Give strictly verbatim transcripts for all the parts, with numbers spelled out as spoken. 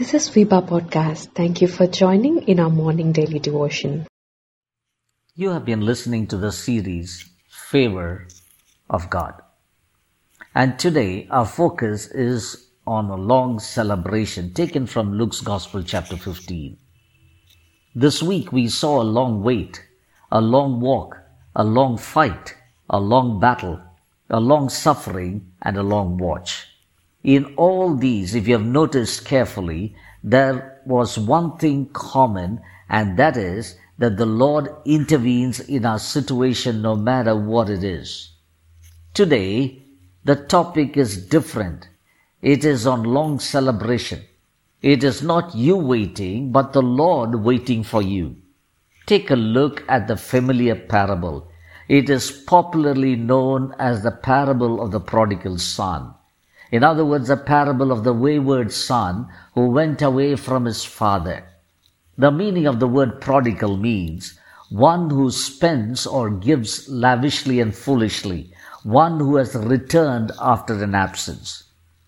This is Vipa Podcast. Thank you for joining in our morning daily devotion. You have been listening to the series Favor of God. And today our focus is on a long celebration taken from Luke's Gospel chapter fifteen. This week we saw a long wait, a long walk, a long fight, a long battle, a long suffering, and a long watch. In all these, if you have noticed carefully, there was one thing common, and that is that the Lord intervenes in our situation no matter what it is. Today, the topic is different. It is on long celebration. It is not you waiting, but the Lord waiting for you. Take a look at the familiar parable. It is popularly known as the parable of the prodigal son. In other words, a parable of the wayward son who went away from his father. The meaning of the word prodigal means one who spends or gives lavishly and foolishly, one who has returned after an absence.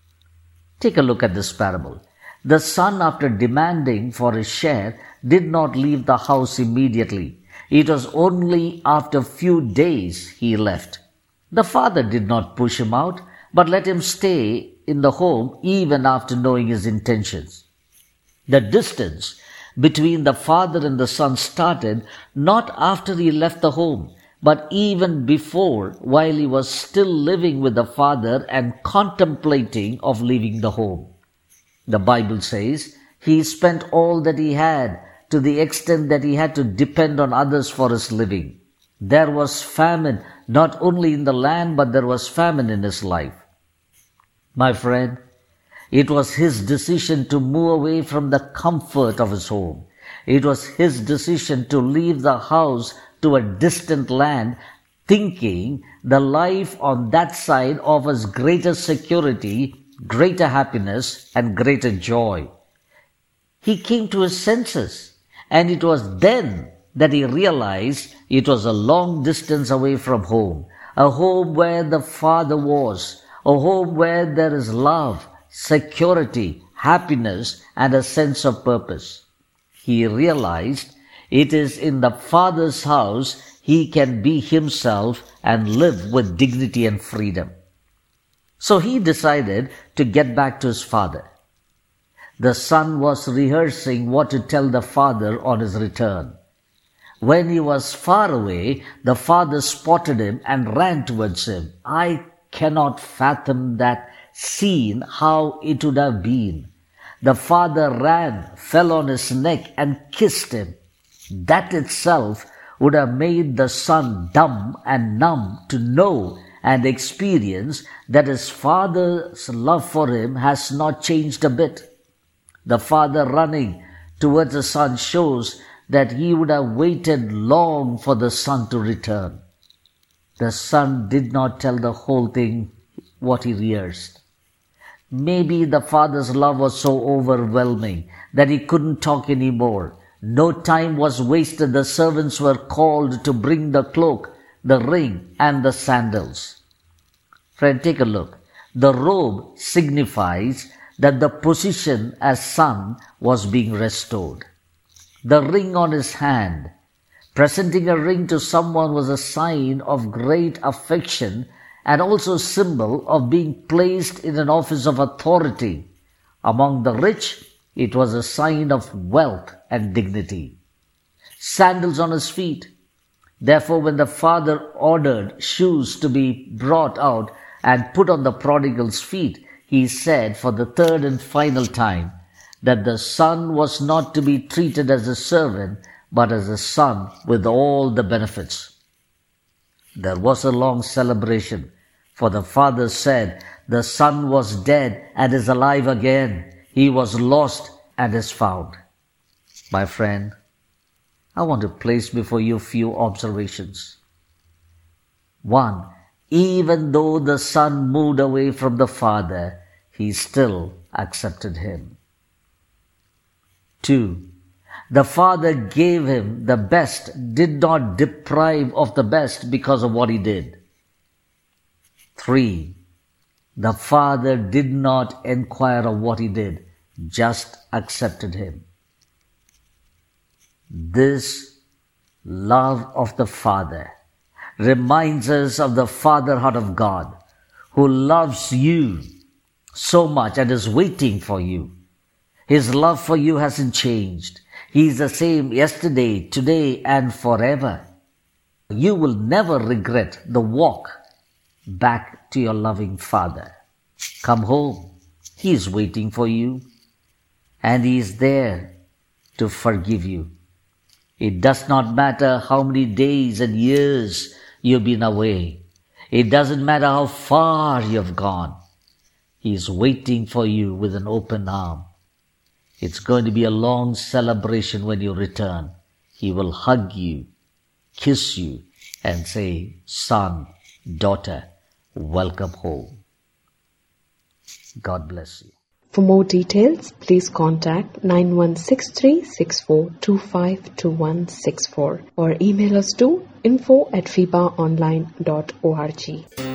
Take a look at this parable. The son, after demanding for his share, did not leave the house immediately. It was only after a few days he left. The father did not push him out, but let him stay in the home even after knowing his intentions. The distance between the father and the son started not after he left the home, but even before, while he was still living with the father and contemplating of leaving the home. The Bible says he spent all that he had to the extent that he had to depend on others for his living. There was famine not only in the land, but there was famine in his life. My friend, it was his decision to move away from the comfort of his home. It was his decision to leave the house to a distant land, thinking the life on that side offers greater security, greater happiness, and greater joy. He came to his senses, and it was then that he realized it was a long distance away from home, a home where the Father was, a home where there is love, security, happiness, and a sense of purpose. He realized it is in the Father's house he can be himself and live with dignity and freedom. So he decided to get back to his father. The son was rehearsing what to tell the father on his return. When he was far away, the father spotted him and ran towards him. I cannot fathom that scene, how it would have been. The father ran, fell on his neck, and kissed him. That itself would have made the son dumb and numb to know and experience that his father's love for him has not changed a bit. The father running towards the son shows that he would have waited long for the son to return. The son did not tell the whole thing, what he rehearsed. Maybe the father's love was so overwhelming that he couldn't talk anymore. No time was wasted. The servants were called to bring the cloak, the ring, and the sandals. Friend, take a look. The robe signifies that the position as son was being restored. The ring on his hand, presenting a ring to someone, was a sign of great affection and also a symbol of being placed in an office of authority. Among the rich, it was a sign of wealth and dignity. Sandals on his feet. Therefore, when the father ordered shoes to be brought out and put on the prodigal's feet, he said for the third and final time that the son was not to be treated as a servant, but as a son with all the benefits. There was a long celebration, for the father said, the son was dead and is alive again. He was lost and is found. My friend, I want to place before you a few observations. One, even though the son moved away from the father, he still accepted him. Two, the father gave him the best, did not deprive of the best because of what he did. Three, the father did not inquire of what he did. just accepted him. This love of the Father reminds us of the Father heart of God, who loves you so much and is waiting for you. His love for you hasn't changed. He is the same yesterday, today, and forever. You will never regret the walk back to your loving Father. Come home. He is waiting for you, and He is there to forgive you. It does not matter how many days and years you've been away. It doesn't matter how far you've gone. He is waiting for you with an open arm. It's going to be a long celebration when you return. He will hug you, kiss you, and say, "Son, daughter, welcome home." God bless you. For more details, please contact nine one six three six four two five two one six four or email us to info at fiba online dot org.